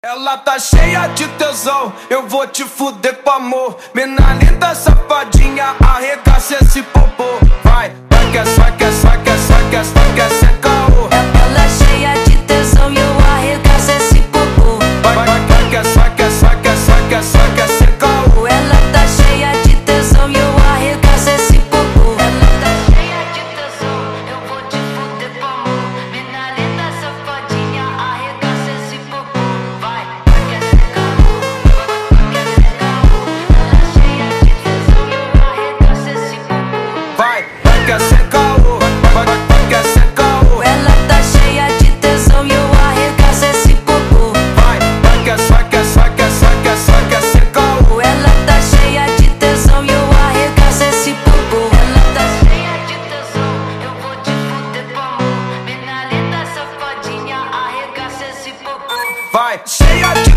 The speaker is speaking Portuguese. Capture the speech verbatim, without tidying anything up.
Ela tá cheia de tesão, eu vou te fuder com amor. Mina linda, safadinha, arregaça esse popô. Vai, vai que vai que vai que vai que vai que sem caô. Ela cheia de tesão e eu arregaço esse popô. Vai, vai, vai que vai que vai que vai que vai que sem caô. Ela tá cheia de tesão e eu arregaço esse popô. Ela tá cheia de tesão, eu vou te fuder com amor. Mina linda, safadinha, arregaça esse popô. Vai, vai que sem caô, vai que sem caô. Ela cheia de tesão e eu arregaço esse popô. Vai, vai que sem caô, vai, vai, vai que sem caô. Ela tá cheia de tesão e eu arregaço esse popô. Vai, vai que vai que vai que vai que vai que sem caô. Ela tá cheia de tesão e eu arregaço esse popô. Ela tá cheia de tesão, eu vou te fuder com amor. Mina linda, safadinha, arregaça esse popô. Vai, cheia de